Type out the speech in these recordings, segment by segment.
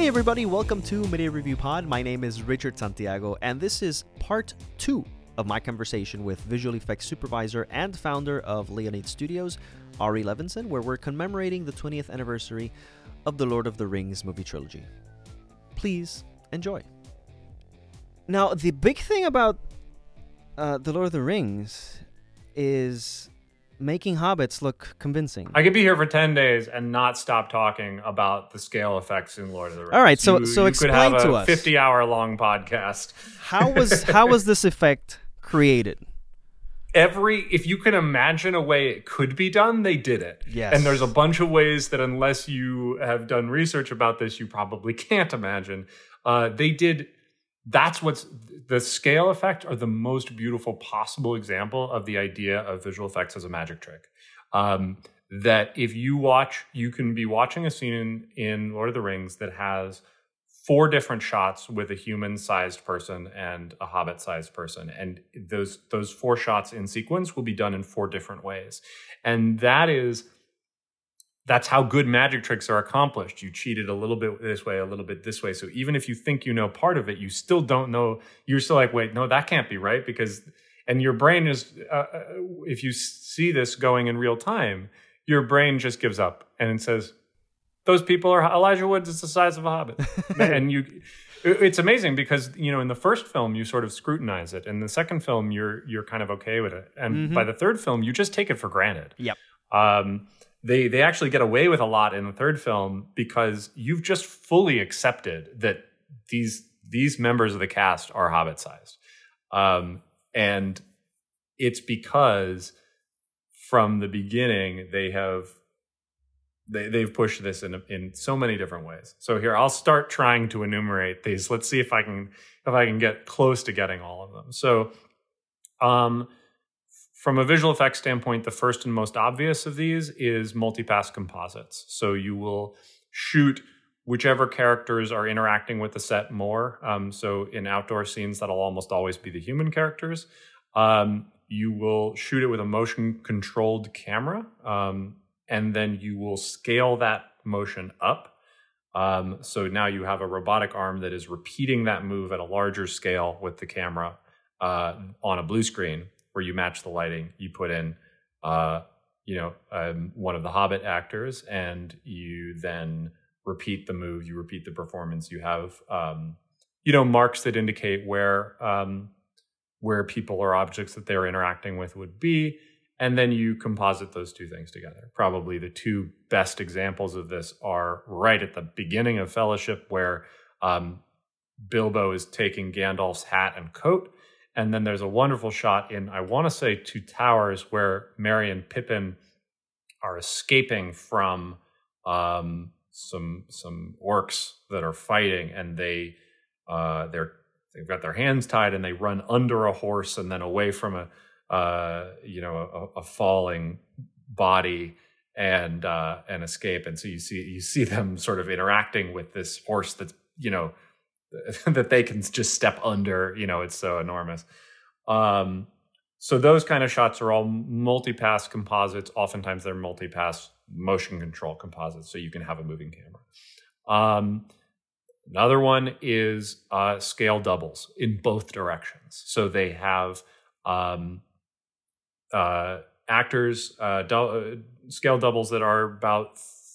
everybody, welcome to Media Review Pod. My name is Richard Santiago, and this is part 2 of my conversation with visual effects supervisor and founder of Leonade Studios, Ari Levinson, where we're commemorating the 20th anniversary of the Lord of the Rings movie trilogy. Please enjoy. Now, the big thing about the Lord of the Rings is making hobbits look convincing. I could be here for 10 days and not stop talking about the scale effects in Lord of the Rings. All right, so you explain could have to a us. 50-hour long podcast. How was this effect created? If you can imagine a way it could be done, they did it. Yes. And there's a bunch of ways that unless you have done research about this, you probably can't imagine. They did. That's what's the scale effect are the most beautiful possible example of the idea of visual effects as a magic trick. That if you watch, you can be watching a scene in Lord of the Rings that has 4 different shots with a human-sized person and a hobbit-sized person. And those 4 shots in sequence will be done in 4 different ways. And that's how good magic tricks are accomplished. You cheat it a little bit this way, a little bit this way. So even if you think you know part of it, you still don't know. You're still like, wait, no, that can't be right. And your brain is, if you see this going in real time, your brain just gives up and it says, those people are, Elijah Woods is the size of a hobbit. And it's amazing because, in the first film, you sort of scrutinize it. In the second film, you're kind of okay with it. And by the third film, you just take it for granted. Yep. They actually get away with a lot in the third film because you've just fully accepted that these members of the cast are hobbit-sized. And it's because from the beginning, they've pushed this in so many different ways. So here, I'll start trying to enumerate these. Let's see if I can get close to getting all of them. So, from a visual effects standpoint, the first and most obvious of these is multipass composites. So you will shoot whichever characters are interacting with the set more. So in outdoor scenes, that'll almost always be the human characters. You will shoot it with a motion-controlled camera, and then you will scale that motion up. So now you have a robotic arm that is repeating that move at a larger scale with the camera on a blue screen, where you match the lighting, you put in, one of the Hobbit actors, and you then repeat the move, you repeat the performance. You have, marks that indicate where people or objects that they're interacting with would be, and then you composite those 2 things together. Probably the 2 best examples of this are right at the beginning of Fellowship, where Bilbo is taking Gandalf's hat and coat. And then there's a wonderful shot in, I want to say, 2 Towers, where Merry and Pippin are escaping from some orcs that are fighting, and they've got their hands tied, and they run under a horse and then away from a falling body and escape. And so you see them sort of interacting with this horse that's that they can just step under, it's so enormous. So those kind of shots are all multi-pass composites. Oftentimes they're multi-pass motion control composites, so you can have a moving camera. Another one is scale doubles in both directions. So they have actors, scale doubles that are about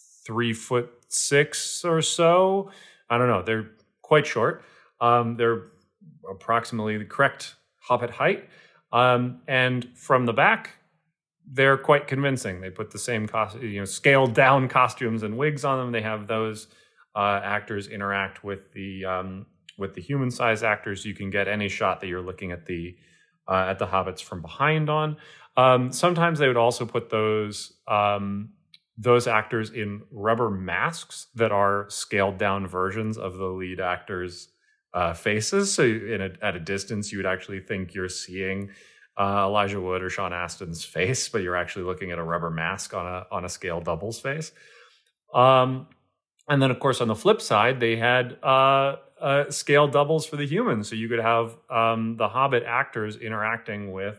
3'6" or so. I don't know. They're quite short. They're approximately the correct hobbit height. And from the back, they're quite convincing. They put the same scaled down costumes and wigs on them. They have those actors interact with the human-sized actors. You can get any shot that you're looking at the hobbits from behind on. Sometimes they would also put those actors in rubber masks that are scaled down versions of the lead actors' faces. So at a distance, you would actually think you're seeing Elijah Wood or Sean Astin's face, but you're actually looking at a rubber mask on a scale double's face. And then, of course, on the flip side, they had scale doubles for the humans. So you could have the Hobbit actors interacting with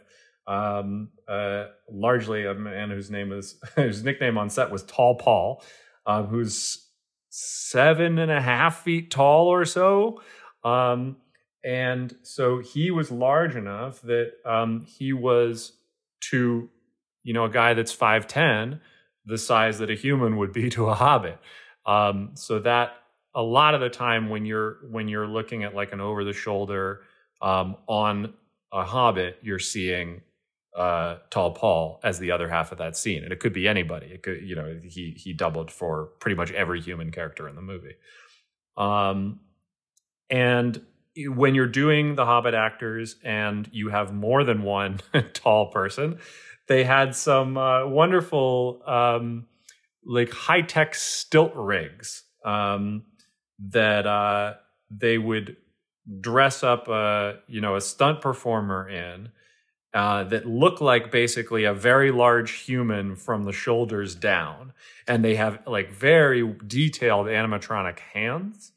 largely a man whose nickname on set was Tall Paul, who's 7.5 feet tall or so. And so he was large enough that he was to, a guy that's 5'10", the size that a human would be to a hobbit. So that a lot of the time when you're looking at like an over the shoulder on a hobbit, you're seeing Tall Paul as the other half of that scene, and it could be anybody. It could, he doubled for pretty much every human character in the movie. And when you're doing the Hobbit actors and you have more than one tall person, they had some wonderful like high-tech stilt rigs that they would dress up a stunt performer in that look like basically a very large human from the shoulders down. And they have like very detailed animatronic hands.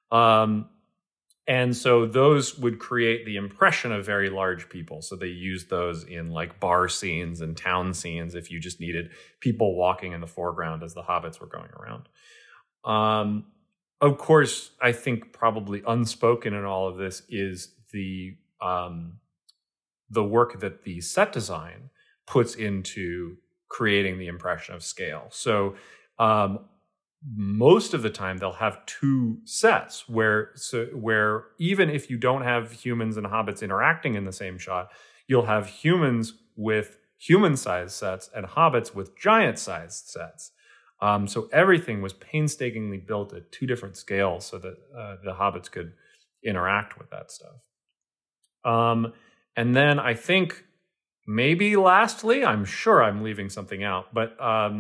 And so those would create the impression of very large people. So they used those in like bar scenes and town scenes if you just needed people walking in the foreground as the hobbits were going around. Of course, I think probably unspoken in all of this is the work that the set design puts into creating the impression of scale. So most of the time they'll have two sets where even if you don't have humans and hobbits interacting in the same shot, you'll have humans with human-sized sets and hobbits with giant-sized sets. So everything was painstakingly built at two different scales so that the hobbits could interact with that stuff. And then I think maybe lastly, I'm sure I'm leaving something out, but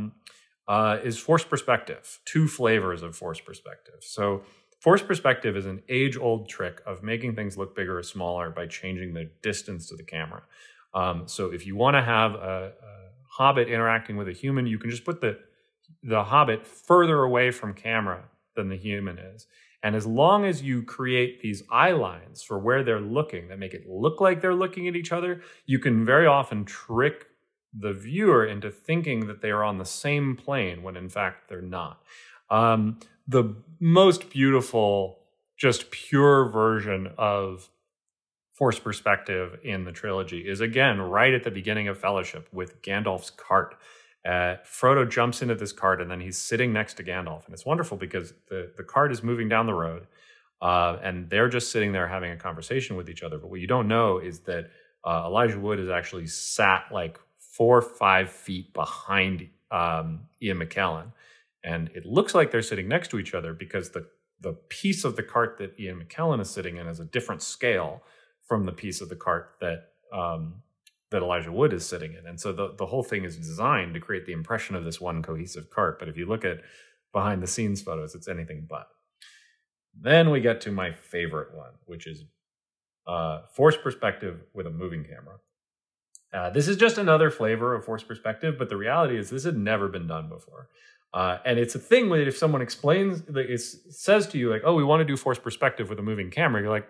is forced perspective, two flavors of forced perspective. So forced perspective is an age-old trick of making things look bigger or smaller by changing the distance to the camera. So if you want to have a hobbit interacting with a human, you can just put the hobbit further away from camera than the human is. And as long as you create these eye lines for where they're looking that make it look like they're looking at each other, you can very often trick the viewer into thinking that they are on the same plane when in fact they're not. The most beautiful, just pure version of forced perspective in the trilogy is, again, right at the beginning of Fellowship with Gandalf's cart. Frodo jumps into this cart and then he's sitting next to Gandalf. And it's wonderful because the cart is moving down the road and they're just sitting there having a conversation with each other. But what you don't know is that Elijah Wood is actually sat like 4 or 5 feet behind Ian McKellen. And it looks like they're sitting next to each other because the piece of the cart that Ian McKellen is sitting in is a different scale from the piece of the cart that Elijah Wood is sitting in. And so the whole thing is designed to create the impression of this one cohesive cart. But if you look at behind the scenes photos, it's anything but. Then we get to my favorite one, which is forced perspective with a moving camera. This is just another flavor of forced perspective, but the reality is this had never been done before. And it's a thing where if someone explains, it says to you like, oh, we want to do forced perspective with a moving camera, you're like,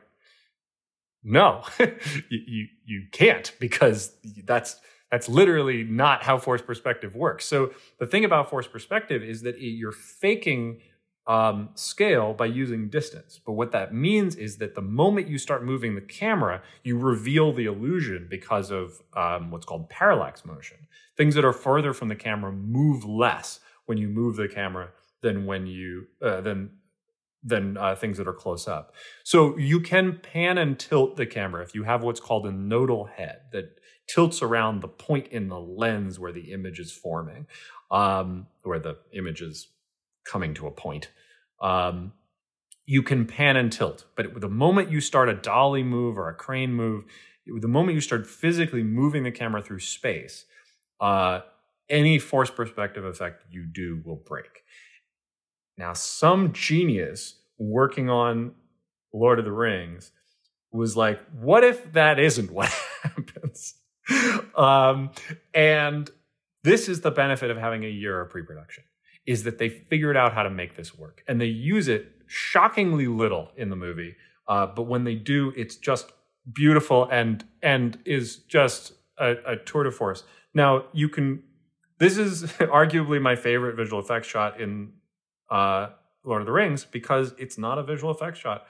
no, you can't, because that's literally not how forced perspective works. So the thing about forced perspective is that you're faking scale by using distance. But what that means is that the moment you start moving the camera, you reveal the illusion because of what's called parallax motion. Things that are further from the camera move less when you move the camera than when you than things that are close up. So you can pan and tilt the camera if you have what's called a nodal head that tilts around the point in the lens where the image is forming, where the image is coming to a point. You can pan and tilt, but the moment you start a dolly move or a crane move, the moment you start physically moving the camera through space, any forced perspective effect you do will break. Now, some genius working on Lord of the Rings was like, what if that isn't what happens? And this is the benefit of having a year of pre-production, is that they figured out how to make this work. And they use it shockingly little in the movie. But when they do, it's just beautiful and is just a tour de force. Now, this is arguably my favorite visual effects shot in Lord of the Rings because it's not a visual effects shot.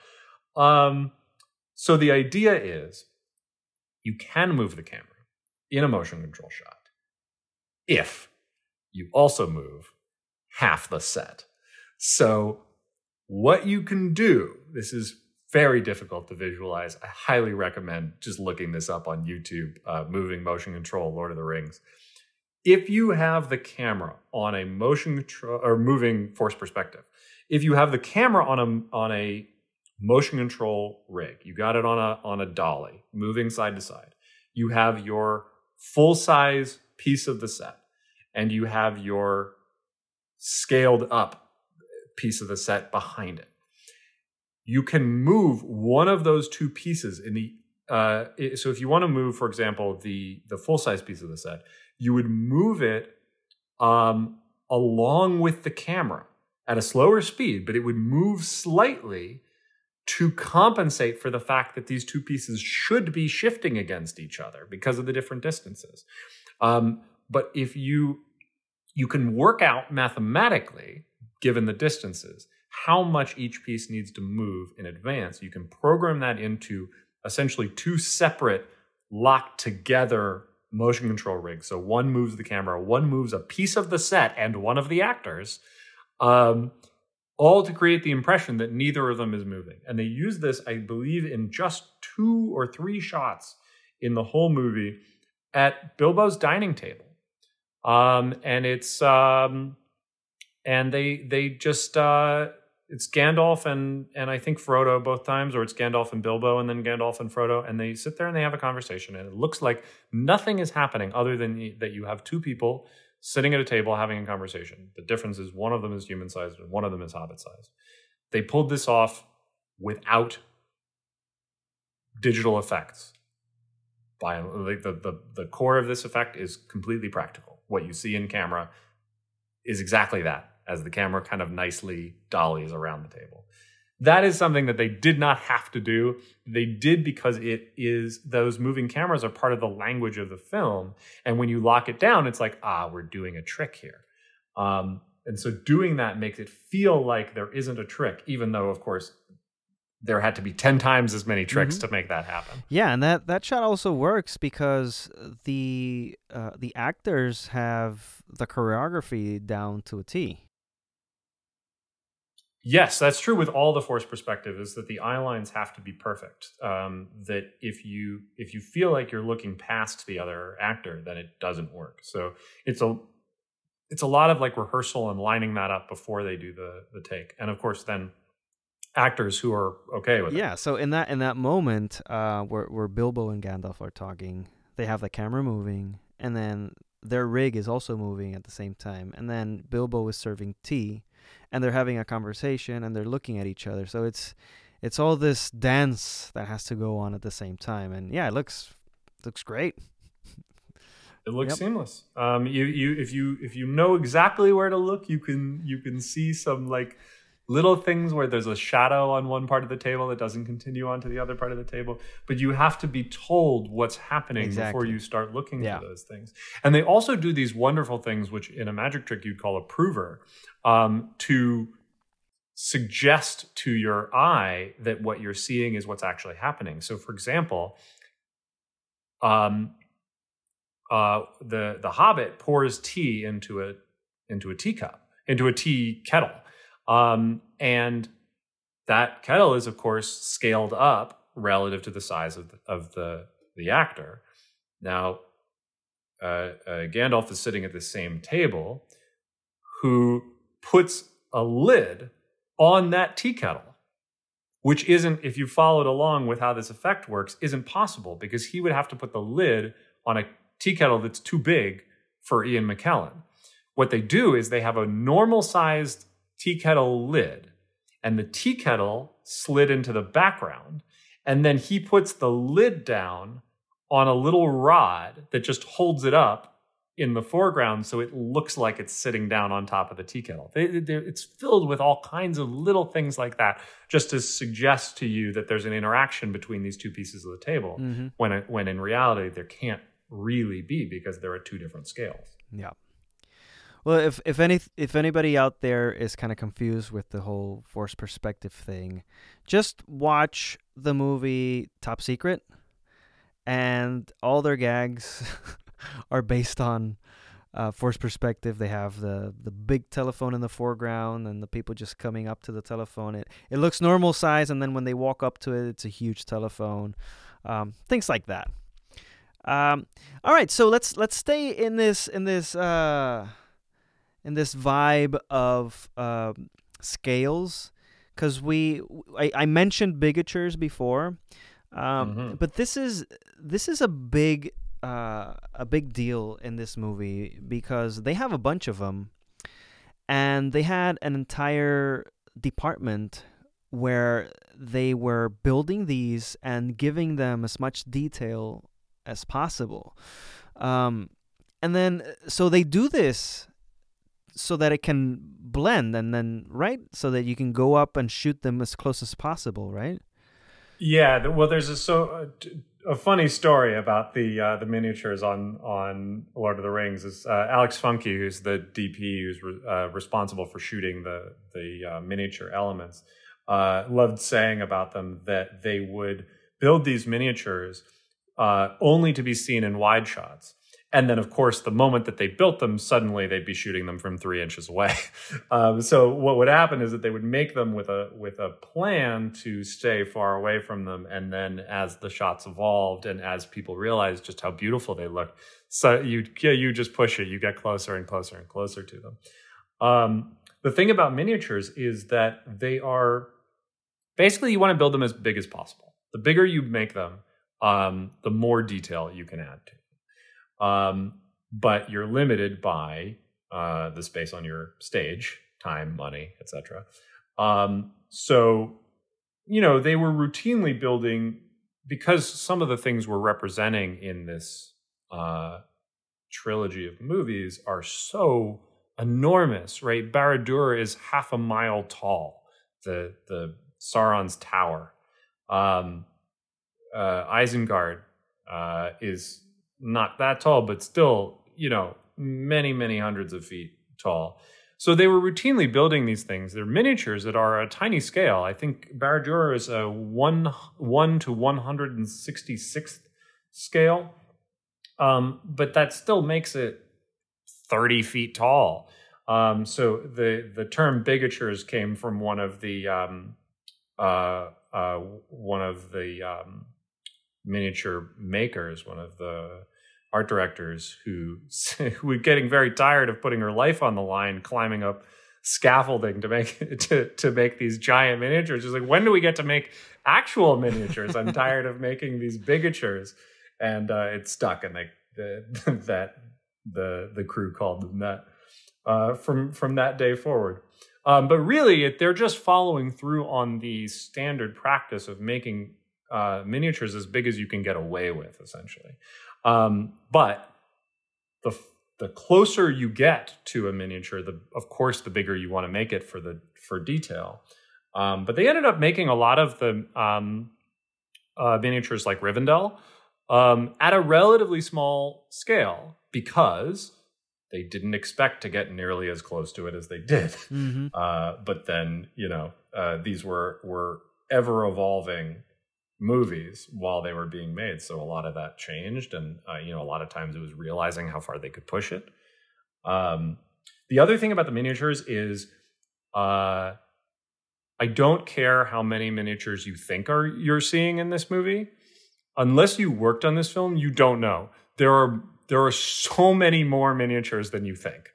So the idea is you can move the camera in a motion control shot if you also move half the set. So what you can do, this is very difficult to visualize. I highly recommend just looking this up on YouTube, moving motion control, Lord of the Rings. If you have the camera on a motion control or moving force perspective, if you have the camera on a motion control rig, you got it on a dolly, moving side to side, you have your full size piece of the set, and you have your scaled up piece of the set behind it. You can move one of those two pieces in the so if you want to move, for example, the full size piece of the set, you would move it along with the camera at a slower speed, but it would move slightly to compensate for the fact that these two pieces should be shifting against each other because of the different distances. But if you can work out mathematically, given the distances, how much each piece needs to move in advance. You can program that into essentially two separate locked together motion control rigs. So one moves the camera, one moves a piece of the set and one of the actors, all to create the impression that neither of them is moving. And they use this, I believe, in just 2 or 3 shots in the whole movie at Bilbo's dining table. And it's and they just it's Gandalf and I think Frodo both times, or it's Gandalf and Bilbo and then Gandalf and Frodo, and they sit there and they have a conversation, and it looks like nothing is happening other than that you have two people sitting at a table having a conversation. The difference is one of them is human-sized and one of them is hobbit-sized. They pulled this off without digital effects. By the core of this effect is completely practical. What you see in camera is exactly that, as the camera kind of nicely dollies around the table. That is something that they did not have to do. They did because it is, those moving cameras are part of the language of the film. And when you lock it down, it's like, we're doing a trick here. And so doing that makes it feel like there isn't a trick, even though, of course, there had to be 10 times as many tricks to make that happen. Yeah, and that shot also works because the actors have the choreography down to a T. Yes, that's true with all the force perspective, is that the eye lines have to be perfect. That if you feel like you're looking past the other actor, then it doesn't work. So it's a lot of like rehearsal and lining that up before they do the take. And of course then actors who are okay with it. Yeah, so in that moment where Bilbo and Gandalf are talking, they have the camera moving, and then their rig is also moving at the same time, and then Bilbo is serving tea, and they're having a conversation, and they're looking at each other. So it's all this dance that has to go on at the same time, and yeah, it looks great. It looks seamless. If you know exactly where to look, you can see some like little things where there's a shadow on one part of the table that doesn't continue onto the other part of the table. But you have to be told what's happening before you start looking for those things. And they also do these wonderful things, which in a magic trick you'd call a prover, to suggest to your eye that what you're seeing is what's actually happening. So for example, the Hobbit pours tea into a teacup, into a tea kettle. And that kettle is, of course, scaled up relative to the size of the actor. Now, Gandalf is sitting at the same table, who puts a lid on that tea kettle, which isn't, if you followed along with how this effect works, isn't possible, because he would have to put the lid on a tea kettle that's too big for Ian McKellen. What they do is they have a normal-sized tea kettle lid, and the tea kettle slid into the background, and then he puts the lid down on a little rod that just holds it up in the foreground, so it looks like it's sitting down on top of the tea kettle. It's filled with all kinds of little things like that, just to suggest to you that there's an interaction between these two pieces of the table, when in reality there can't really be, because there are two different scales. Yeah. Well, if anybody out there is kind of confused with the whole forced perspective thing, just watch the movie Top Secret, and all their gags are based on forced perspective. They have the big telephone in the foreground, and the people just coming up to the telephone. It looks normal size, and then when they walk up to it, it's a huge telephone. Things like that. All right, so let's stay in this vibe of scales, because I mentioned bigatures before, but this is a big deal in this movie because they have a bunch of them, and they had an entire department where they were building these and giving them as much detail as possible. And then so they do this so that it can blend, and then so that you can go up and shoot them as close as possible, right? Yeah, well, there's a funny story about the miniatures on Lord of the Rings. Is Alex Funke, who's the DP who's responsible for shooting the miniature elements, loved saying about them that they would build these miniatures only to be seen in wide shots. And then, of course, the moment that they built them, suddenly they'd be shooting them from 3 inches away. So what would happen is that they would make them with a plan to stay far away from them. And then as the shots evolved and as people realized just how beautiful they looked, so you just push it. You get closer and closer and closer to them. The thing about miniatures is that they are basically, you want to build them as big as possible. The bigger you make them, the more detail you can add to. But you're limited by the space on your stage, time, money, etc. So, they were routinely building, because some of the things we're representing in this trilogy of movies are so enormous, right? Barad-dûr is half a mile tall, the Sauron's tower. Isengard is not that tall, but still, many, many hundreds of feet tall. So they were routinely building these things. They're miniatures that are a tiny scale. I think Barad-dûr is a 1 to 166th scale. But that still makes it 30 feet tall. So the term bigatures came from one of the miniature makers, one of the art directors who were getting very tired of putting her life on the line, climbing up scaffolding to make these giant miniatures. She's like, when do we get to make actual miniatures? I'm tired of making these bigatures, and it stuck. And the crew called them that from that day forward. But really, they're just following through on the standard practice of making miniatures as big as you can get away with, essentially. But the closer you get to a miniature, of course, the bigger you want to make it for detail. But they ended up making a lot of the miniatures like Rivendell at a relatively small scale, because they didn't expect to get nearly as close to it as they did. Mm-hmm. But then, these were ever evolving movies while they were being made. So a lot of that changed. And, a lot of times it was realizing how far they could push it. The other thing about the miniatures is I don't care how many miniatures you think you're seeing in this movie. Unless you worked on this film, you don't know. There are so many more miniatures than you think.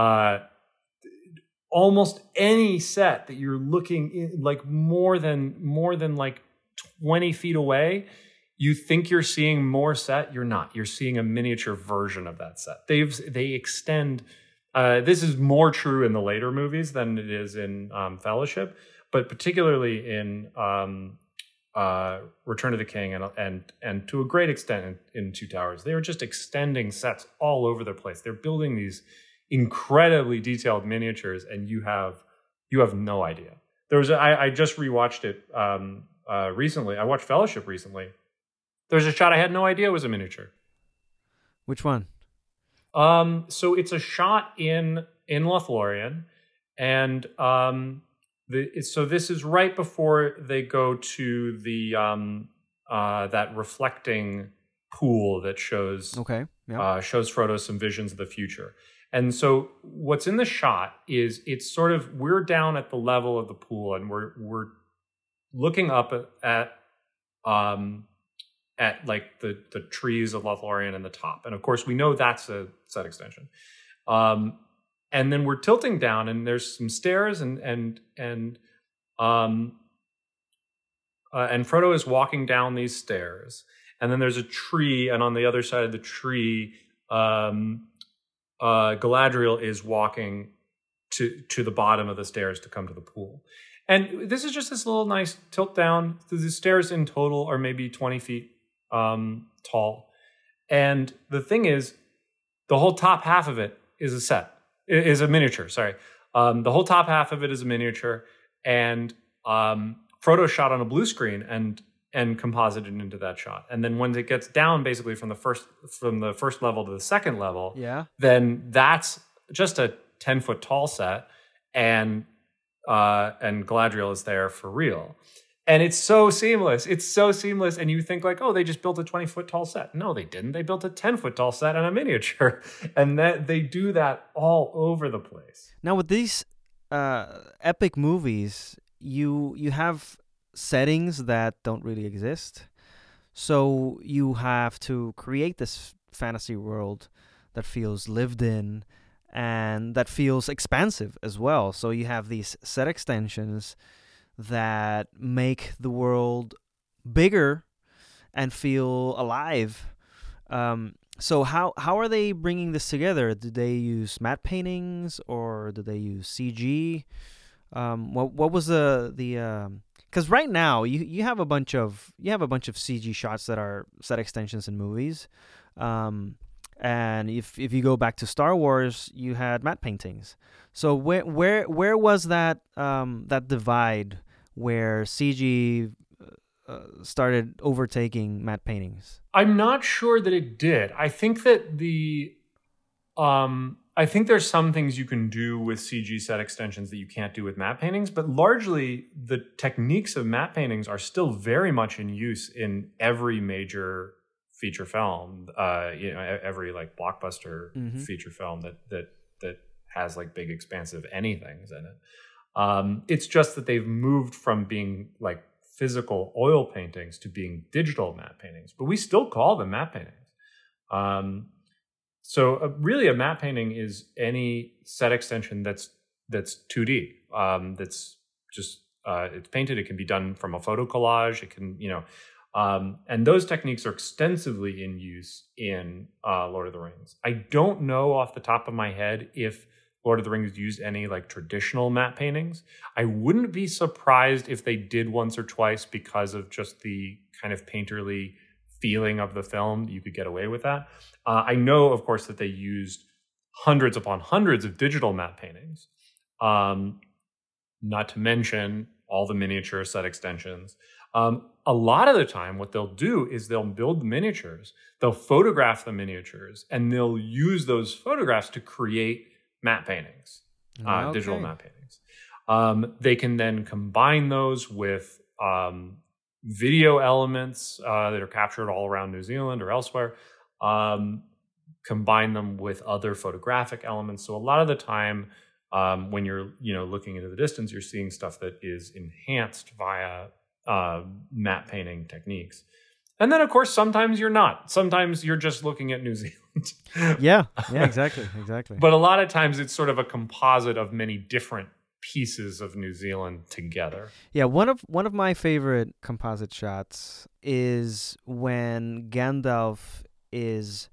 Almost any set that you're looking in, like more than like 20 feet away, you think you're seeing more set. You're not. You're seeing a miniature version of that set. They extend. This is more true in the later movies than it is in Fellowship, but particularly in Return of the King and to a great extent in Two Towers, they are just extending sets all over the place. They're building these incredibly detailed miniatures, and you have no idea. I just rewatched it recently. I watched Fellowship recently. There's a shot I had no idea was a miniature. Which one? So it's a shot in Lothlorien, and so this is right before they go to the that reflecting pool that shows shows Frodo some visions of the future. And so what's in the shot is it's sort of, we're down at the level of the pool, and we're looking up at like the trees of Lothlorien in the top. And of course we know that's a set extension. And then we're tilting down, and there's some stairs, and Frodo is walking down these stairs, and then there's a tree, and on the other side of the tree, Galadriel is walking to the bottom of the stairs to come to the pool. And this is just this little nice tilt down. The stairs in total are maybe 20 feet tall. And the thing is, the whole top half of it is a miniature, sorry. The whole top half of it is a miniature, and Frodo shot on a blue screen and composited into that shot. And then when it gets down basically from the first level to the second level, then that's just a 10-foot tall set, and Galadriel is there for real. And it's so seamless. It's so seamless. And you think like, oh, they just built a 20-foot tall set. No, they didn't. They built a 10-foot tall set and a miniature. And that they do that all over the place. Now with these epic movies, you have settings that don't really exist. So you have to create this fantasy world that feels lived in and that feels expansive as well. So you have these set extensions that make the world bigger and feel alive. So how are they bringing this together? Do they use matte paintings or do they use CG? What was the because right now you have a bunch of CG shots that are set extensions in movies, and if you go back to Star Wars, you had matte paintings. So where was that that divide where CG started overtaking matte paintings? I'm not sure that it did. I think that I think there's some things you can do with CG set extensions that you can't do with matte paintings, but largely the techniques of matte paintings are still very much in use in every major feature film. Every like blockbuster feature film that has like big expansive anythings in it. It's just that they've moved from being like physical oil paintings to being digital matte paintings, but we still call them matte paintings. So really a matte painting is any set extension that's 2D, that's just, it's painted. It can be done from a photo collage. It can, and those techniques are extensively in use in Lord of the Rings. I don't know off the top of my head if Lord of the Rings used any like traditional matte paintings. I wouldn't be surprised if they did once or twice because of just the kind of painterly feeling of the film. You could get away with that. I know, of course, that they used hundreds upon hundreds of digital matte paintings, not to mention all the miniature set extensions. A lot of the time, what they'll do is they'll build the miniatures, they'll photograph the miniatures, and they'll use those photographs to create matte paintings, digital matte paintings. They can then combine those with video elements that are captured all around New Zealand or elsewhere, combine them with other photographic elements. So a lot of the time, when you're looking into the distance, you're seeing stuff that is enhanced via matte painting techniques. And then, of course, sometimes you're not. Sometimes you're just looking at New Zealand. Yeah, exactly. But a lot of times it's sort of a composite of many different pieces of New Zealand together. Yeah, one of my favorite composite shots is when Gandalf is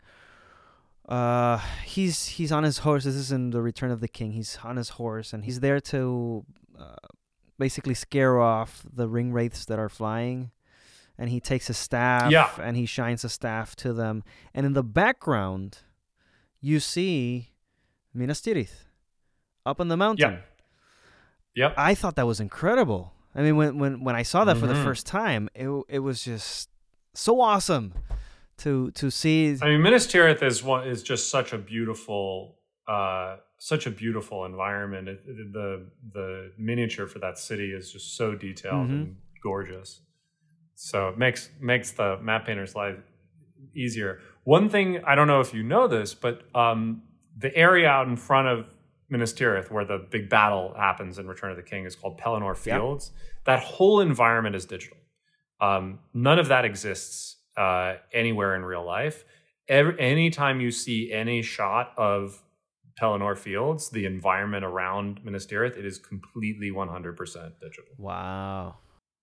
he's on his horse. This is in The Return of the King. He's on his horse and he's there to basically scare off the ring wraiths that are flying. And he takes a staff and he shines a staff to them. And in the background, you see Minas Tirith up on the mountain. Yep. I thought that was incredible. I mean, when I saw that for the first time, it was just so awesome to see. I mean, Minas Tirith is just such a beautiful environment. The miniature for that city is just so detailed and gorgeous. So it makes the map painter's life easier. One thing, I don't know if you know this, but the area out in front of Minas Tirith, where the big battle happens in Return of the King, is called Pelennor Fields. Yep. That whole environment is digital. None of that exists anywhere in real life. Anytime you see any shot of Pelennor Fields, the environment around Minas Tirith, it is completely 100% digital. Wow.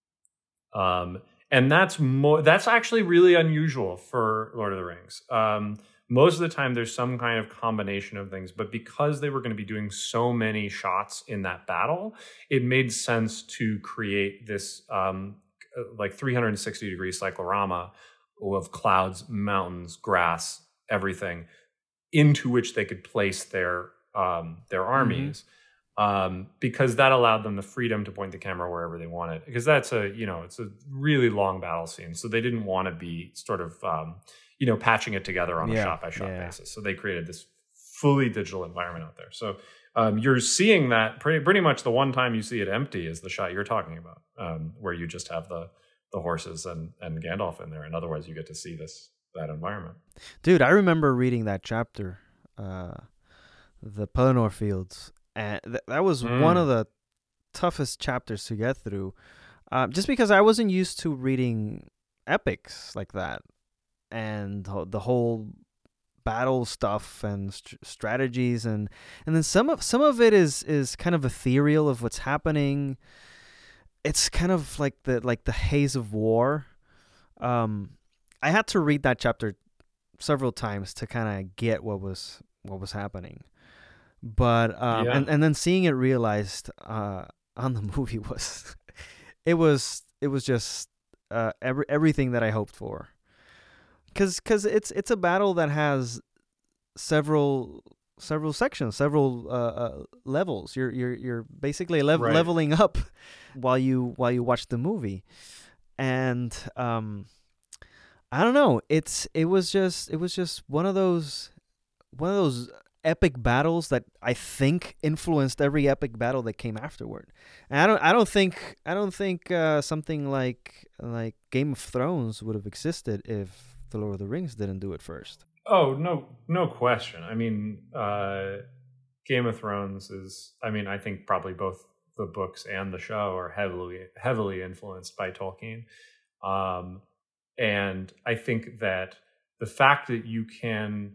And that's actually really unusual for Lord of the Rings. Most of the time there's some kind of combination of things, but because they were going to be doing so many shots in that battle, it made sense to create this like 360 degree cyclorama of clouds, mountains, grass, everything, into which they could place their armies. Because that allowed them the freedom to point the camera wherever they wanted. Because it's a really long battle scene, so they didn't want to be sort of patching it together on a shot by shot basis. So they created this fully digital environment out there. So you're seeing that pretty much the one time you see it empty is the shot you're talking about, where you just have the horses and Gandalf in there, and otherwise you get to see that environment. Dude, I remember reading that chapter, the Pelennor Fields. And that was one of the toughest chapters to get through, just because I wasn't used to reading epics like that, and the whole battle stuff and strategies, and then some of it is kind of ethereal of what's happening. It's kind of like the haze of war. I had to read that chapter several times to kind of get what was happening. But and then seeing it realized on the movie was just everything that I hoped for, because it's a battle that has several sections, several levels. You're basically leveling up while you watch the movie, and I don't know. It was just one of those epic battles that I think influenced every epic battle that came afterward. And I don't think something like Game of Thrones would have existed if The Lord of the Rings didn't do it first. Oh, no question. I mean, Game of Thrones is, I think probably both the books and the show are heavily influenced by Tolkien. And I think that the fact that you can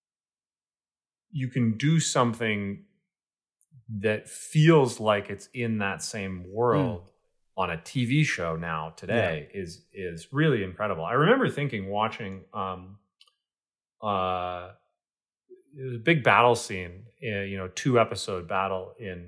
do something that feels like it's in that same world on a TV show now today is really incredible. I remember watching it was a big battle scene, 2-episode battle in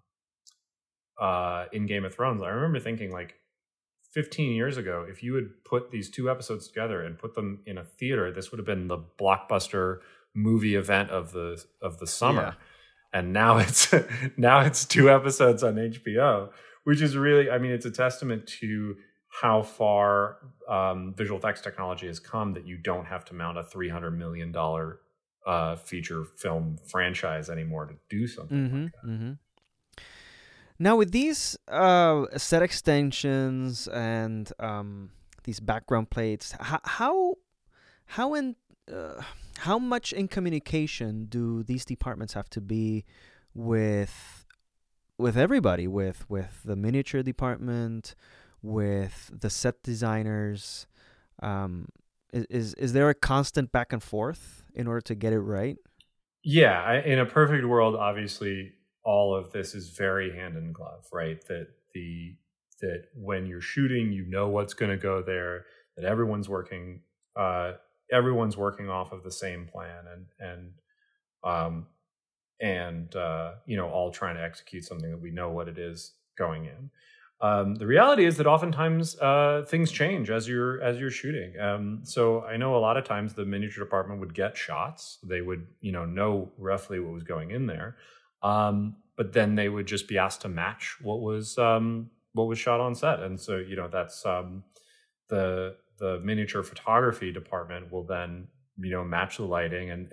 Game of Thrones. I remember thinking, like, 15 years ago, if you had put these 2 episodes together and put them in a theater, this would have been the blockbuster movie event of the summer. And now it's 2 episodes on HBO, which is really, it's a testament to how far visual effects technology has come, that you don't have to mount a $300 million feature film franchise anymore to do something like that. Now, with these set extensions and these background plates, how much in communication do these departments have to be with everybody, with the miniature department, with the set designers? Is there a constant back and forth in order to get it right? Yeah, in a perfect world, obviously, all of this is very hand in glove, right? That when you're shooting, you know what's going to go there. That everyone's working off of the same plan, and all trying to execute something that we know what it is going in. The reality is that oftentimes things change as you're shooting. So I know a lot of times the miniature department would get shots. They would know roughly what was going in there, but then they would just be asked to match what was shot on set. And so that's the miniature photography department will then match the lighting, and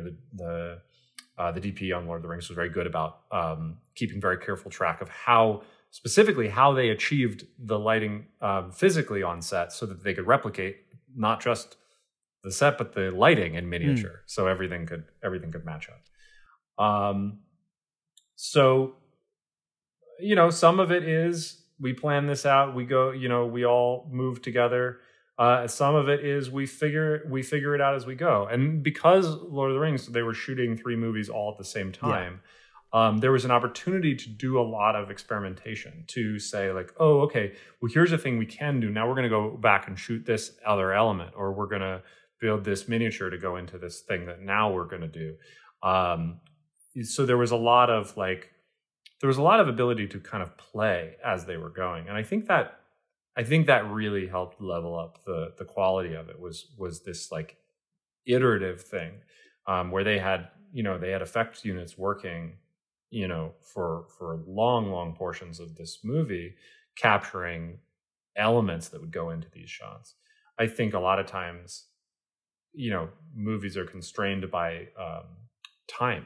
the DP on Lord of the Rings was very good about keeping very careful track of how they achieved the lighting physically on set, so that they could replicate not just the set but the lighting in miniature, so everything could match up. So some of it is we plan this out, we go, we all move together. Some of it is we figure it out as we go. And because Lord of the Rings, they were shooting 3 movies all at the same time, there was an opportunity to do a lot of experimentation, to say like, oh, okay, well, here's a thing we can do. Now we're going to go back and shoot this other element, or we're going to build this miniature to go into this thing that now we're going to do. So there was a lot of ability to kind of play as they were going. And I think that really helped level up the quality of it, was this like iterative thing, where they had effects units working, for long portions of this movie, capturing elements that would go into these shots. I think a lot of times, movies are constrained by time.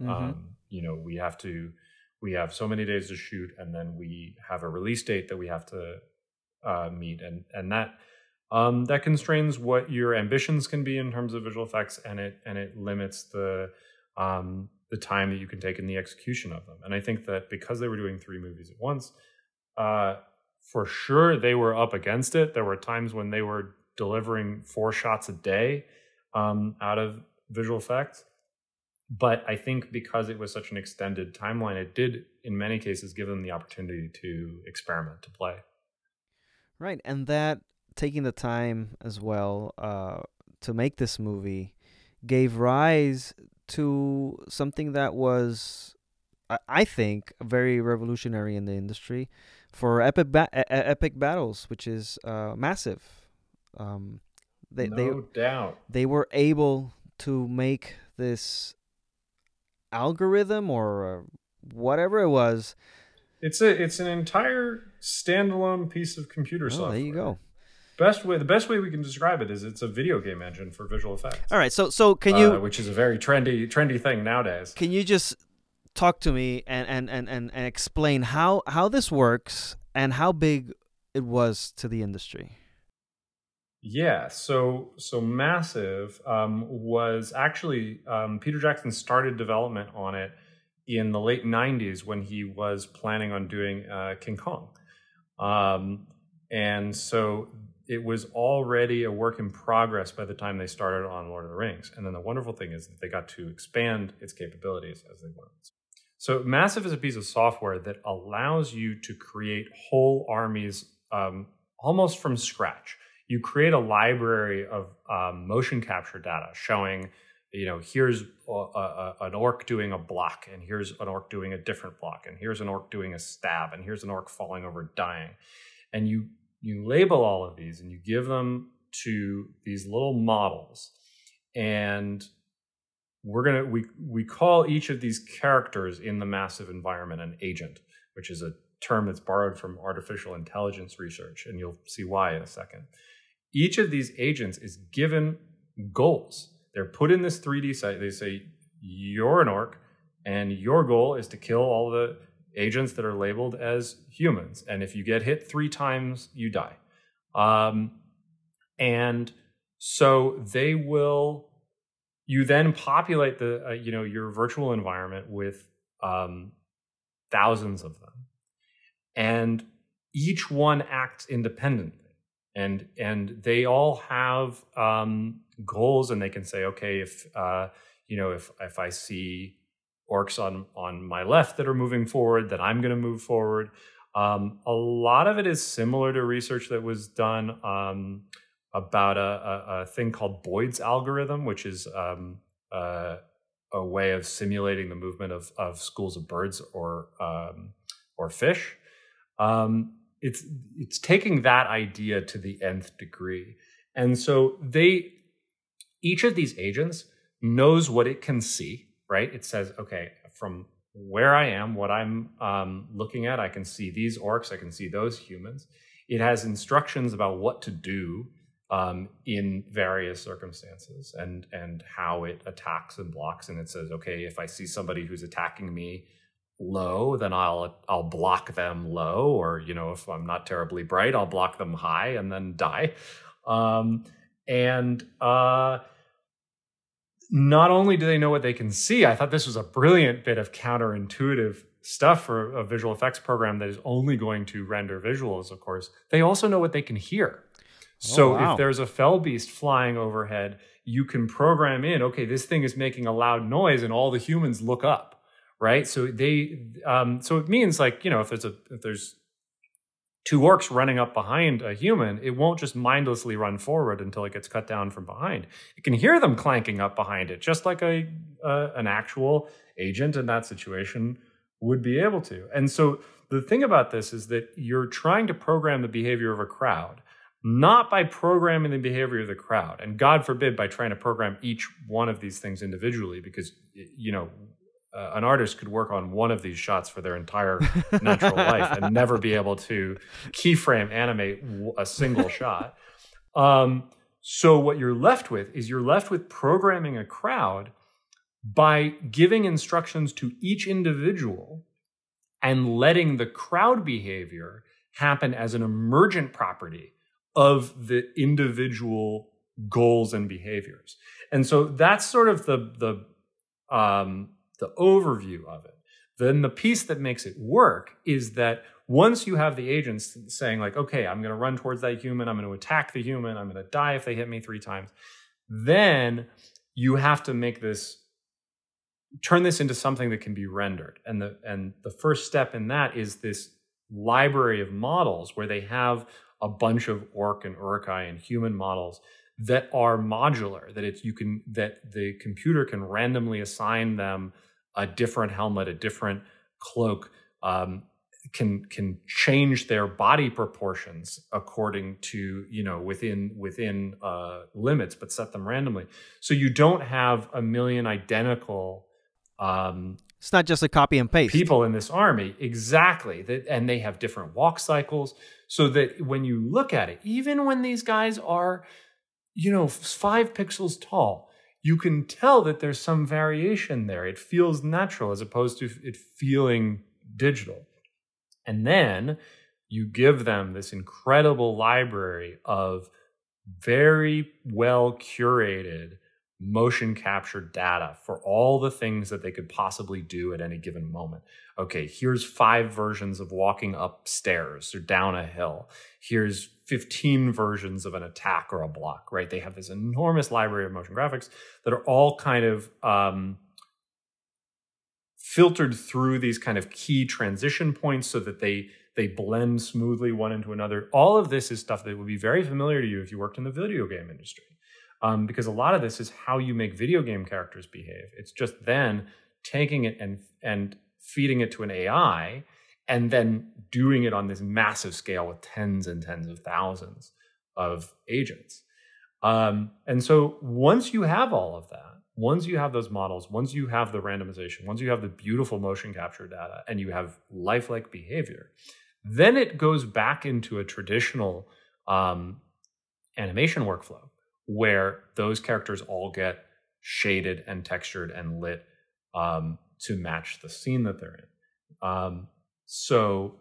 We have so many days to shoot, and then we have a release date that we have to meet, and that constrains what your ambitions can be in terms of visual effects, and it limits the time that you can take in the execution of them. And I think that because they were doing 3 movies at once, for sure they were up against it. There were times when they were delivering 4 shots a day out of visual effects. But I think because it was such an extended timeline, it did, in many cases, give them the opportunity to experiment, to play. Right, and that taking the time as well to make this movie gave rise to something that was, I think, very revolutionary in the industry for epic battles, which is massive. No doubt. They were able to make this algorithm or whatever it was. It's an entire standalone piece of computer software. There you go. The best way we can describe it is it's a video game engine for visual effects. All right, so can you, which is a very trendy thing nowadays. Can you just talk to me and explain how this works and how big it was to the industry? Yeah, so Massive was actually Peter Jackson started development on it in the late 90s when he was planning on doing King Kong. And so it was already a work in progress by the time they started on Lord of the Rings. And then the wonderful thing is that they got to expand its capabilities as they went. So Massive is a piece of software that allows you to create whole armies almost from scratch. You create a library of motion capture data showing, here's an orc doing a block, and here's an orc doing a different block, and here's an orc doing a stab, and here's an orc falling over dying. And you label all of these, and you give them to these little models. And we call each of these characters in the Massive environment an agent, which is a term that's borrowed from artificial intelligence research, and you'll see why in a second. Each of these agents is given goals. They're put in this 3D site. They say, you're an orc, and your goal is to kill all the agents that are labeled as humans. And if you get hit 3 times, you die. And so you then populate your virtual environment with thousands of them. And each one acts independently. And they all have goals, and they can say, okay, if I see orcs on my left that are moving forward, then I'm going to move forward. A lot of it is similar to research that was done about a thing called Boyd's algorithm, which is a way of simulating the movement of schools of birds or fish. It's taking that idea to the nth degree. And so each of these agents knows what it can see, right? It says, okay, from where I am, what I'm looking at, I can see these orcs, I can see those humans. It has instructions about what to do in various circumstances, and how it attacks and blocks. And it says, okay, if I see somebody who's attacking me low, then I'll block them low, or if I'm not terribly bright, I'll block them high and then die. Not only do they know what they can see, I thought this was a brilliant bit of counterintuitive stuff for a visual effects program that is only going to render visuals, of course. They also know what they can hear. So if there's a fell beast flying overhead, you can program in, okay, this thing is making a loud noise, and all the humans look up, right? So so it means, like, if there's two orcs running up behind a human, it won't just mindlessly run forward until it gets cut down from behind. It can hear them clanking up behind it, just like an actual agent in that situation would be able to. And so the thing about this is that you're trying to program the behavior of a crowd, not by programming the behavior of the crowd, and God forbid by trying to program each one of these things individually, because an artist could work on one of these shots for their entire natural life and never be able to keyframe animate a single shot. So what you're left with is programming a crowd by giving instructions to each individual and letting the crowd behavior happen as an emergent property of the individual goals and behaviors. And so that's sort of the overview of it. Then the piece that makes it work is that once you have the agents saying, like, okay, I'm going to run towards that human, I'm going to attack the human, I'm going to die if they hit me 3 times, then you have to turn this into something that can be rendered. And the first step in that is this library of models where they have a bunch of orc and urukai and human models that are modular, that the computer can randomly assign them a different helmet, a different cloak, can change their body proportions according to, within limits, but set them randomly. So you don't have a million identical it's not just a copy and paste people in this army. Exactly. And they have different walk cycles, so that when you look at it, even when these guys are 5 pixels tall, you can tell that there's some variation there. It feels natural as opposed to it feeling digital. And then you give them this incredible library of very well curated motion capture data for all the things that they could possibly do at any given moment. Okay, here's 5 versions of walking upstairs or down a hill. Here's 15 versions of an attack or a block, right? They have this enormous library of motion graphics that are all kind of filtered through these kind of key transition points so that they blend smoothly one into another. All of this is stuff that would be very familiar to you if you worked in the video game industry. Because a lot of this is how you make video game characters behave. It's just then taking it and feeding it to an AI and then doing it on this massive scale with tens and tens of thousands of agents. And so once you have all of that, once you have those models, once you have the randomization, once you have the beautiful motion capture data, and you have lifelike behavior, then it goes back into a traditional animation workflow, where those characters all get shaded and textured and lit to match the scene that they're in. So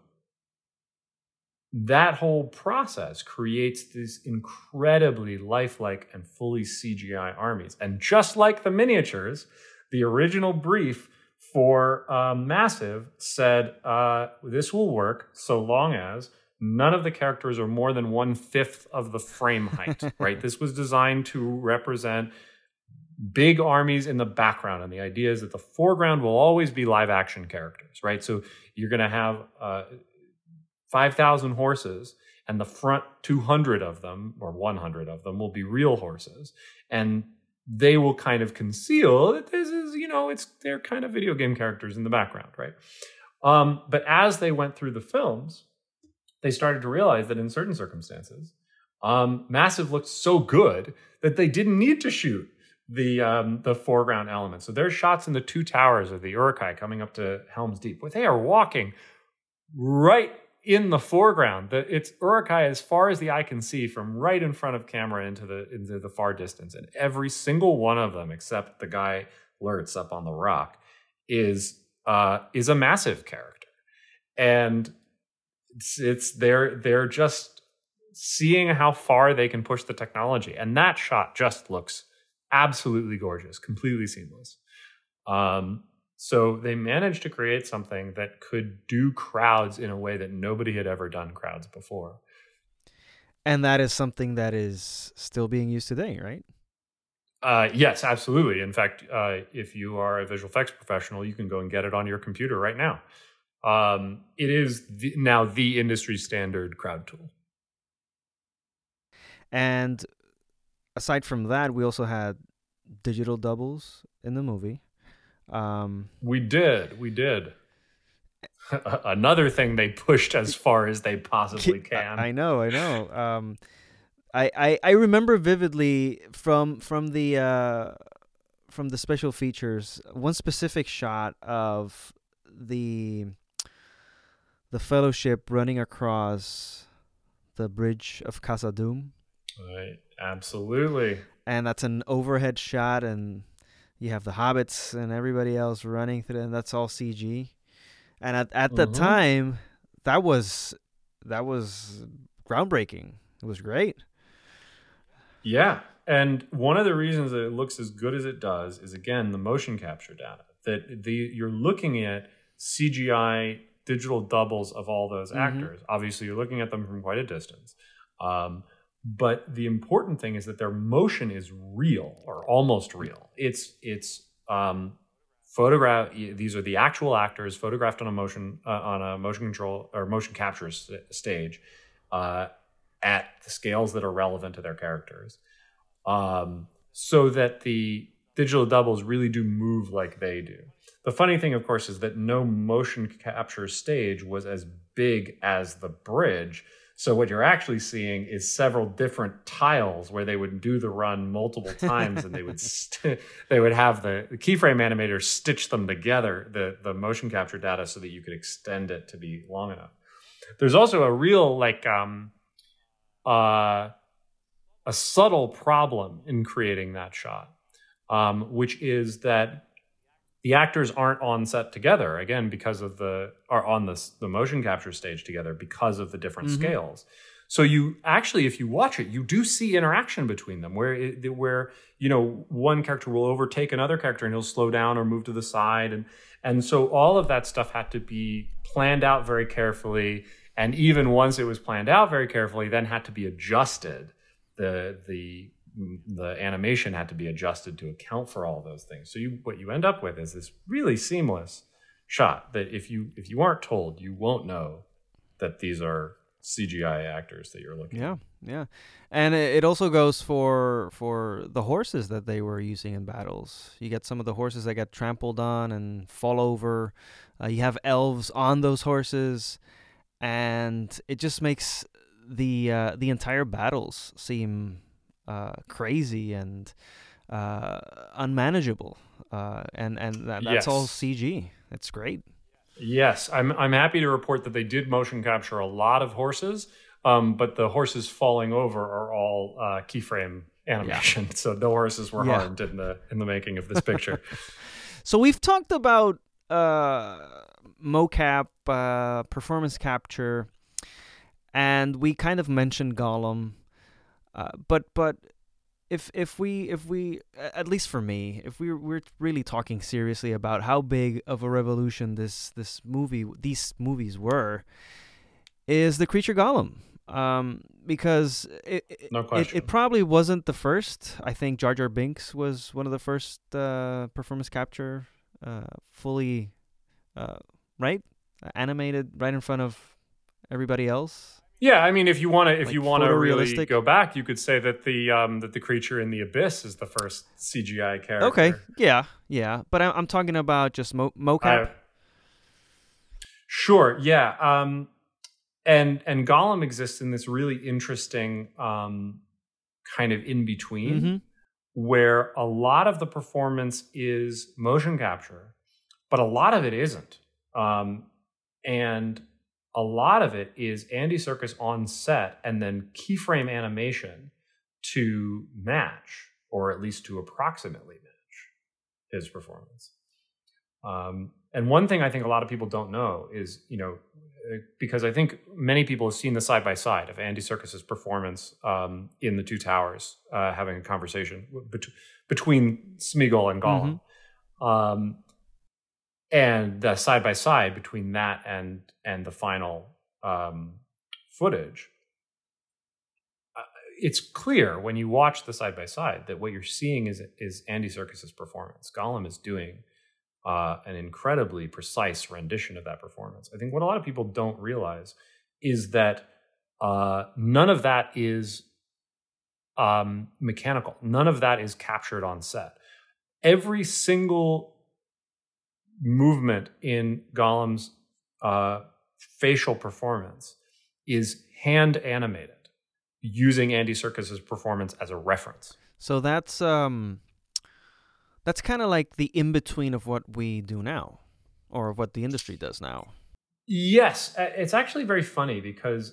that whole process creates these incredibly lifelike and fully CGI armies. And just like the miniatures, the original brief for Massive said, this will work so long as none of the characters are more than 1/5 of the frame height, right? This was designed to represent big armies in the background. And the idea is that the foreground will always be live action characters, right? So you're going to have 5,000 horses, and the front 200 of them or 100 of them will be real horses. And they will kind of conceal that this is, they're kind of video game characters in the background, right? But as they went through the films, they started to realize that in certain circumstances, Massive looked so good that they didn't need to shoot the foreground elements. So there's shots in the 2 towers of the Urukai coming up to Helm's Deep, where they are walking right in the foreground. It's Uruk-hai as far as the eye can see, from right in front of camera into the far distance, and every single one of them, except the guy Lurtz up on the rock, is a massive character, and they're just seeing how far they can push the technology, and that shot just looks absolutely gorgeous, completely seamless. So they managed to create something that could do crowds in a way that nobody had ever done crowds before. And that is something that is still being used today, right? Yes, absolutely. In fact, if you are a visual effects professional, you can go and get it on your computer right now. It is now the industry standard crowd tool. And aside from that, we also had digital doubles in the movie. We did. Another thing they pushed as far as they possibly can. I know. I remember vividly from the special features one specific shot of the Fellowship running across the bridge of Khazad-dûm. Right, absolutely. And that's an overhead shot, and you have the hobbits and everybody else running through, and that's all CG. And at the time, that was groundbreaking. It was great. Yeah, and one of the reasons that it looks as good as it does is, again, the motion capture data. That you're looking at CGI digital doubles of all those actors. Obviously, you're looking at them from quite a distance. But the important thing is that their motion is real, or almost real. It's photograph. These are the actual actors photographed on a motion control or motion capture stage at the scales that are relevant to their characters, so that the digital doubles really do move like they do. The funny thing, of course, is that no motion capture stage was as big as the bridge. So what you're actually seeing is several different tiles where they would do the run multiple times, and they would they would have the keyframe animators stitch them together, the motion capture data, so that you could extend it to be long enough. There's also a real a subtle problem in creating that shot, which is that the actors aren't on set together, again, because of are on the motion capture stage together because of the different scales. So you actually, if you watch it, you do see interaction between them where one character will overtake another character and he'll slow down or move to the side. And so all of that stuff had to be planned out very carefully. And even once it was planned out very carefully, then had to be adjusted. The animation had to be adjusted to account for all those things. So what you end up with is this really seamless shot that if you aren't told, you won't know that these are CGI actors that you're looking at. Yeah. And it also goes for the horses that they were using in battles. You get some of the horses that get trampled on and fall over. You have elves on those horses, and it just makes the entire battles seem crazy and unmanageable, and that's all CG. It's great. Yes, I'm happy to report that they did motion capture a lot of horses, but the horses falling over are all keyframe animation. Yeah. So no horses were harmed in the making of this picture. So we've talked about mocap, performance capture, and we kind of mentioned Gollum. But if we at least for me, if we're really talking seriously about how big of a revolution these movies were, is the creature Gollum, because it probably wasn't the first. I think Jar Jar Binks was one of the first performance capture fully animated right in front of everybody else. Yeah, I mean, if you want to really go back, you could say that the creature in the abyss is the first CGI character. Okay, yeah, but I'm talking about just mocap. Sure, yeah, and Gollum exists in this really interesting kind of in between, where a lot of the performance is motion capture, but a lot of it isn't, and a lot of it is Andy Serkis on set and then keyframe animation to match, or at least to approximately match, his performance. And one thing I think a lot of people don't know is, because I think many people have seen the side by side of Andy Serkis's performance in The Two Towers, having a conversation between Smeagol and Gollum, and the side by side between that and the final footage. It's clear when you watch the side by side that what you're seeing is Andy Serkis's performance. Gollum is doing an incredibly precise rendition of that performance. I think what a lot of people don't realize is that none of that is mechanical. None of that is captured on set. Every single movement in Gollum's facial performance is hand animated, using Andy Serkis's performance as a reference. So that's kind of like the in-between of what we do now, or what the industry does now. Yes, it's actually very funny because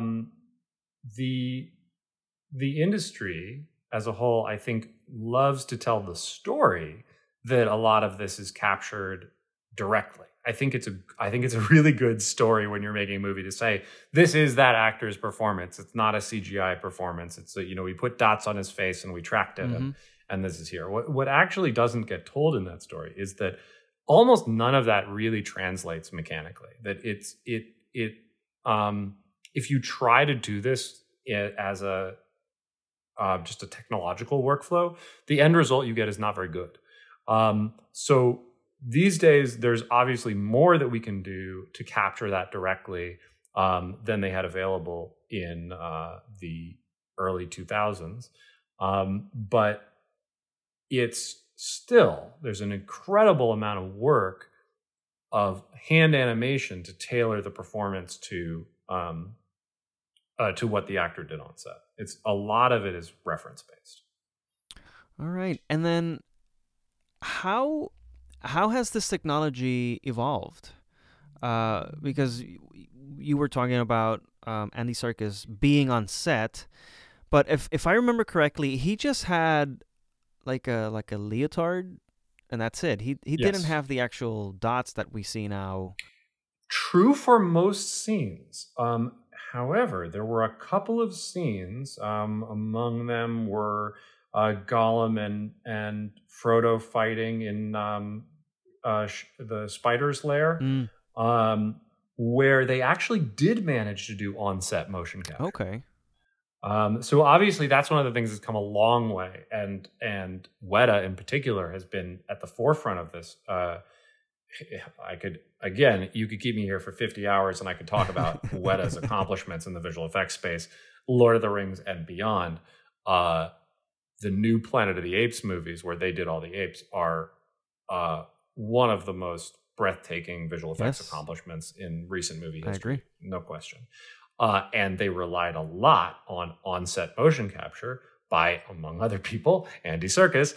the industry as a whole, I think, loves to tell the story that a lot of this is captured directly. I think it's a really good story when you're making a movie to say, this is that actor's performance. It's not a CGI performance. It's we put dots on his face and we tracked it, and this is here. What actually doesn't get told in that story is that almost none of that really translates mechanically. That if you try to do this as a just a technological workflow, the end result you get is not very good. So these days, there's obviously more that we can do to capture that directly than they had available in the early 2000s. But it's still, there's an incredible amount of work of hand animation to tailor the performance to what the actor did on set. It's a lot of it is reference based. All right, and then how has this technology evolved? Because you were talking about Andy Serkis being on set, but if I remember correctly, he just had like a leotard, and that's it. He Yes. didn't have the actual dots that we see now. True for most scenes. However, there were a couple of scenes. Among them were Gollum and Frodo fighting in the spider's lair, where they actually did manage to do on-set motion capture. Okay. So obviously that's one of the things that's come a long way, and Weta in particular has been at the forefront of this. You could keep me here for 50 hours and I could talk about Weta's accomplishments in the visual effects space, Lord of the Rings and beyond. The new Planet of the Apes movies, where they did all the apes, are one of the most breathtaking visual effects accomplishments in recent movie history. I agree. No question. And they relied a lot on on-set motion capture by, among other people, Andy Serkis.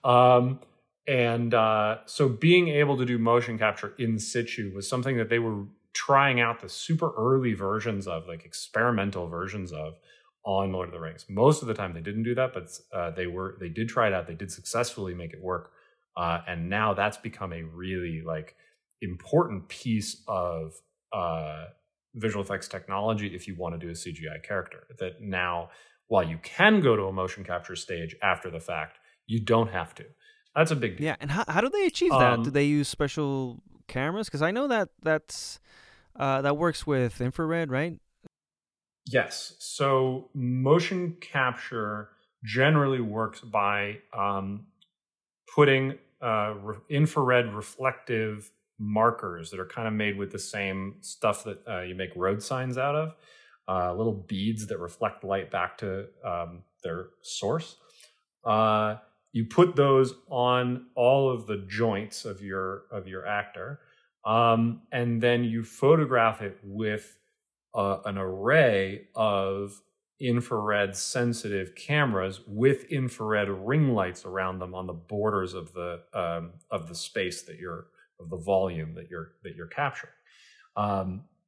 So being able to do motion capture in situ was something that they were trying out the super early versions of, like experimental versions of, on Lord of the Rings. Most of the time they didn't do that, but they did try it out. They did successfully make it work. And now that's become a really important piece of visual effects technology if you want to do a CGI character. That now, while you can go to a motion capture stage after the fact, you don't have to. That's a big deal. Yeah, and how do they achieve that? Do they use special cameras? Because I know that works with infrared, right? Yes. So motion capture generally works by putting infrared reflective markers that are kind of made with the same stuff that you make road signs out of, little beads that reflect light back to their source. You put those on all of the joints of your actor, and then you photograph it with an array of infrared sensitive cameras with infrared ring lights around them on the borders of the space of the volume that you're capturing.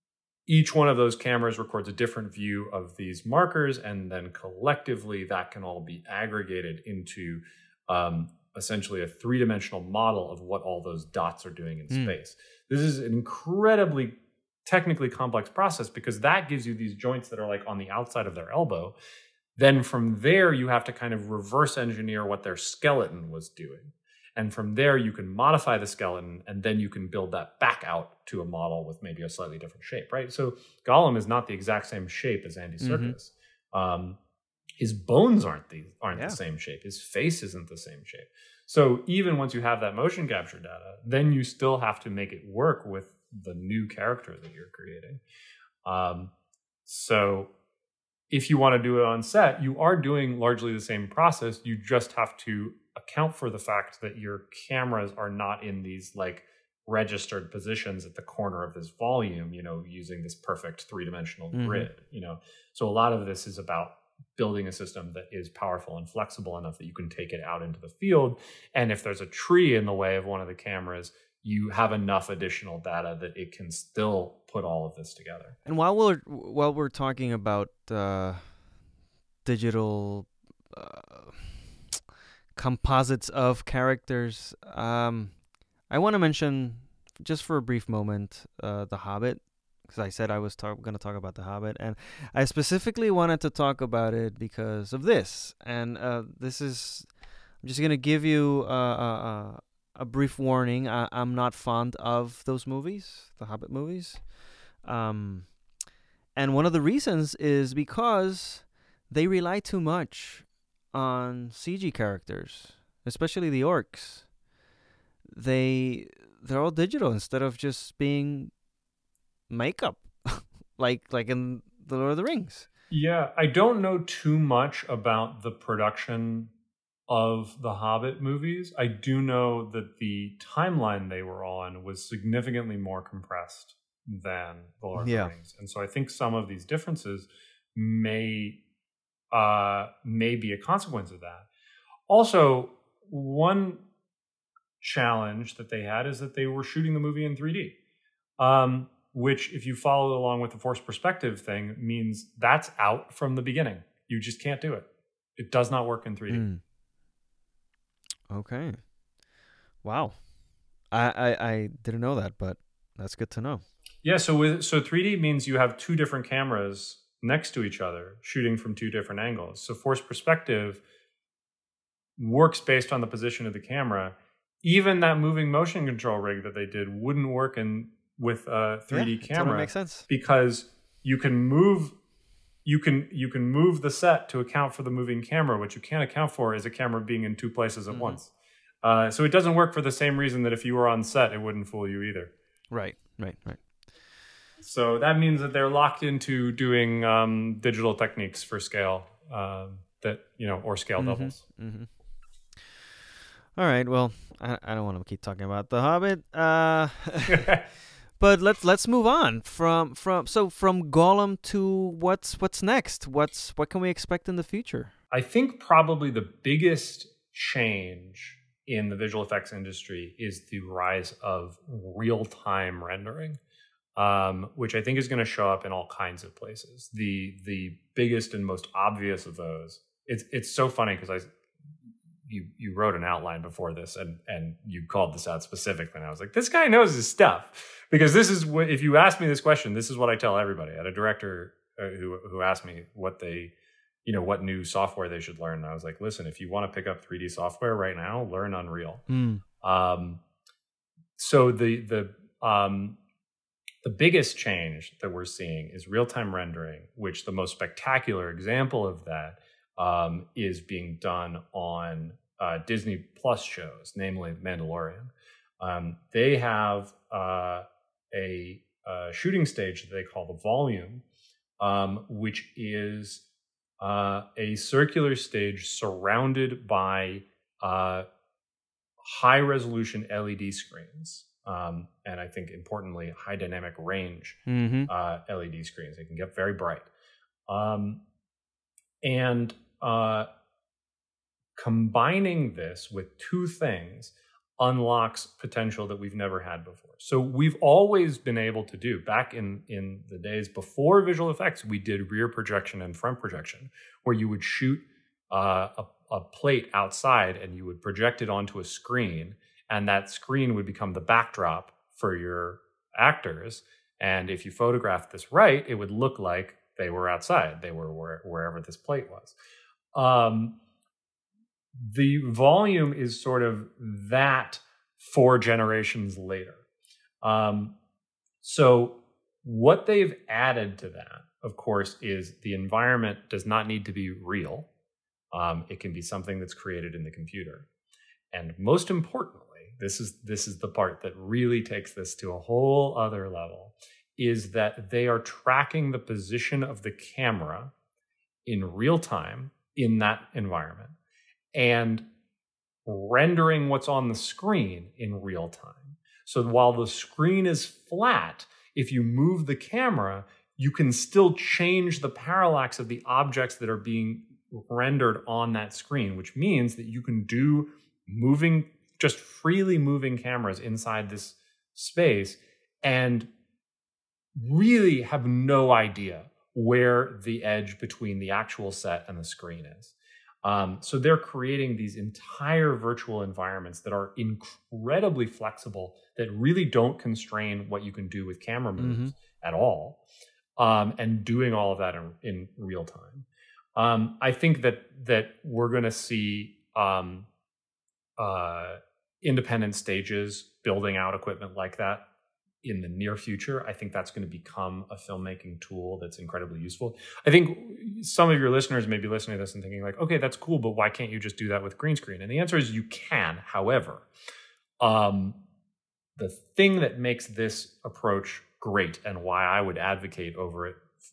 each one of those cameras records a different view of these markers, and then collectively that can all be aggregated into essentially a three-dimensional model of what all those dots are doing in space. This is an incredibly technically complex process because that gives you these joints that are like on the outside of their elbow. Then from there, you have to kind of reverse engineer what their skeleton was doing. And from there, you can modify the skeleton, and then you can build that back out to a model with maybe a slightly different shape, right? So Gollum is not the exact same shape as Andy Serkis. His bones aren't the same shape. His face isn't the same shape. So even once you have that motion capture data, then you still have to make it work with the new character that you're creating. So if you want to do it on set, you are doing largely the same process. You just have to account for the fact that your cameras are not in these like registered positions at the corner of this volume, using this perfect three-dimensional grid, So a lot of this is about building a system that is powerful and flexible enough that you can take it out into the field. And if there's a tree in the way of one of the cameras, you have enough additional data that it can still put all of this together. And while we're talking about digital composites of characters, I want to mention just for a brief moment The Hobbit, because I said I was going to talk about The Hobbit, and I specifically wanted to talk about it because of this. And I'm just going to give you a brief warning. I'm not fond of those movies, the Hobbit movies. And one of the reasons is because they rely too much on CG characters, especially the orcs. They're all digital instead of just being makeup, like in The Lord of the Rings. Yeah, I don't know too much about the production of the Hobbit movies. I do know that the timeline they were on was significantly more compressed than The Lord of the Rings. And so I think some of these differences may be a consequence of that. Also, one challenge that they had is that they were shooting the movie in 3D, which, if you follow along with the forced perspective thing, means that's out from the beginning. You just can't do it. It does not work in 3D. Okay. Wow. I didn't know that, but that's good to know. Yeah, so 3D means you have two different cameras next to each other shooting from two different angles. So forced perspective works based on the position of the camera. Even that moving motion control rig that they did wouldn't work with a 3D camera. Totally makes sense. Because you can move the set to account for the moving camera. What you can't account for is a camera being in two places at once. So it doesn't work for the same reason that if you were on set, it wouldn't fool you either. Right. So that means that they're locked into doing digital techniques for scale or scale doubles. All right. Well, I don't want to keep talking about The Hobbit. But let's move on from Gollum to what's next. What can we expect in the future? I think probably the biggest change in the visual effects industry is the rise of real-time rendering, which I think is going to show up in all kinds of places. The biggest and most obvious of those. It's so funny because you wrote an outline before this and you called this out specifically, and I was like, this guy knows his stuff. Because this is what, if you ask me this question, this is what I tell everybody. I had a director who asked me what new software they should learn. And I was like, listen, if you want to pick up 3D software right now, learn Unreal. So the biggest change that we're seeing is real-time rendering, which the most spectacular example of that is being done on Disney Plus shows, namely Mandalorian. They have a shooting stage that they call the Volume, which is a circular stage surrounded by high-resolution LED screens. And I think, importantly, high dynamic range LED screens. They can get very bright. And combining this with two things unlocks potential that we've never had before. So we've always been able to do, back in the days before visual effects, we did rear projection and front projection, where you would shoot a plate outside and you would project it onto a screen, and that screen would become the backdrop for your actors. And if you photographed this right, it would look like they were outside. They were wherever this plate was. The volume is sort of that 4 generations later. So what they've added to that, of course, is the environment does not need to be real. It can be something that's created in the computer. And most importantly, this is the part that really takes this to a whole other level, is that they are tracking the position of the camera in real time in that environment and rendering what's on the screen in real time. So while the screen is flat, if you move the camera, you can still change the parallax of the objects that are being rendered on that screen, which means that you can do just freely moving cameras inside this space and really have no idea where the edge between the actual set and the screen is. So they're creating these entire virtual environments that are incredibly flexible, that really don't constrain what you can do with camera moves at all, and doing all of that in real time. I think that we're going to see independent stages building out equipment like that in the near future. I think that's going to become a filmmaking tool that's incredibly useful. I think some of your listeners may be listening to this and thinking like, okay, that's cool, but why can't you just do that with green screen? And the answer is you can. However, the thing that makes this approach great and why I would advocate for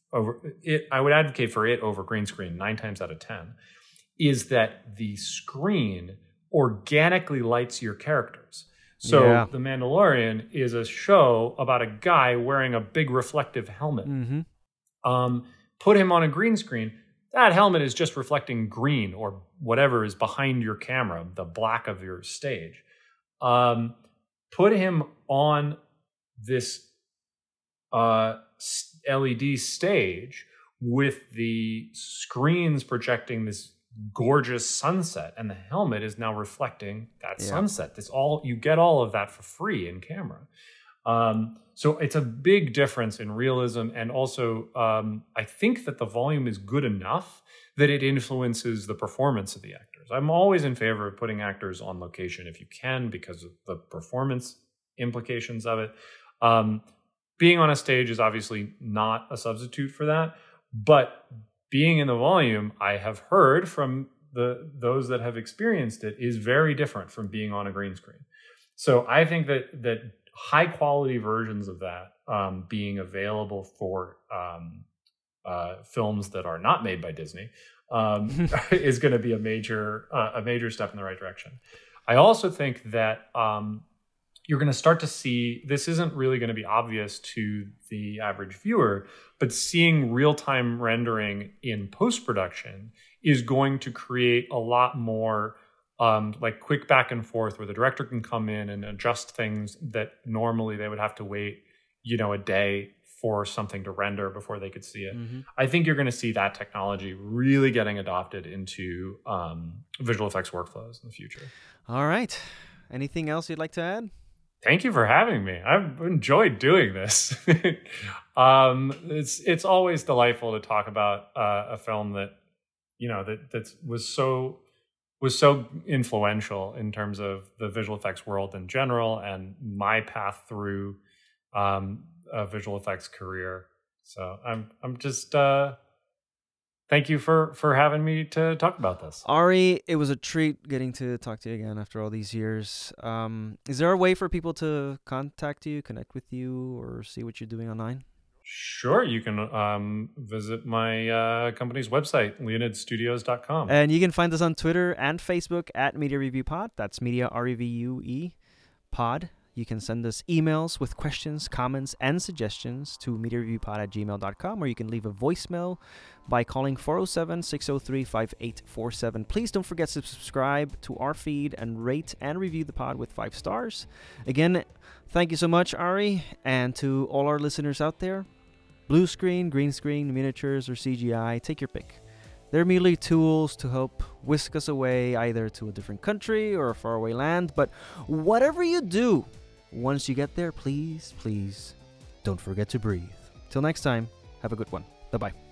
it over green screen 9 times out of 10 is that the screen organically lights your characters. So The Mandalorian is a show about a guy wearing a big reflective helmet. Put him on a green screen, that helmet is just reflecting green or whatever is behind your camera, the black of your stage. Put him on this LED stage with the screens projecting this gorgeous sunset, and the helmet is now reflecting that sunset. You get all of that for free in camera. So it's a big difference in realism, and also I think that the volume is good enough that it influences the performance of the actors. I'm always in favor of putting actors on location if you can, because of the performance implications of it. Being on a stage is obviously not a substitute for that, but being in the volume, I have heard from those that have experienced it, is very different from being on a green screen. So I think that high quality versions of that being available for films that are not made by Disney is going to be a major step in the right direction. I also think that you're going to start to see, this isn't really going to be obvious to the average viewer, but seeing real-time rendering in post-production is going to create a lot more like quick back and forth, where the director can come in and adjust things that normally they would have to wait, a day for something to render before they could see it. I think you're going to see that technology really getting adopted into visual effects workflows in the future. All right. Anything else you'd like to add? Thank you for having me. I've enjoyed doing this. It's always delightful to talk about a film that that was so influential in terms of the visual effects world in general and my path through a visual effects career. So I'm just thank you for having me to talk about this. Ari, it was a treat getting to talk to you again after all these years. Is there a way for people to contact you, connect with you, or see what you're doing online? Sure. You can visit my company's website, leonidstudios.com. And you can find us on Twitter and Facebook at Media Review Pod. That's Media, REVUE, Pod. You can send us emails with questions, comments, and suggestions to mediareviewpod@gmail.com, or you can leave a voicemail by calling 407-603-5847. Please don't forget to subscribe to our feed and rate and review the pod with 5 stars. Again, thank you so much, Ari, and to all our listeners out there. Blue screen, green screen, miniatures, or CGI, take your pick. They're merely tools to help whisk us away either to a different country or a faraway land, but whatever you do, once you get there, please don't forget to breathe. Till next time, have a good one. Bye-bye.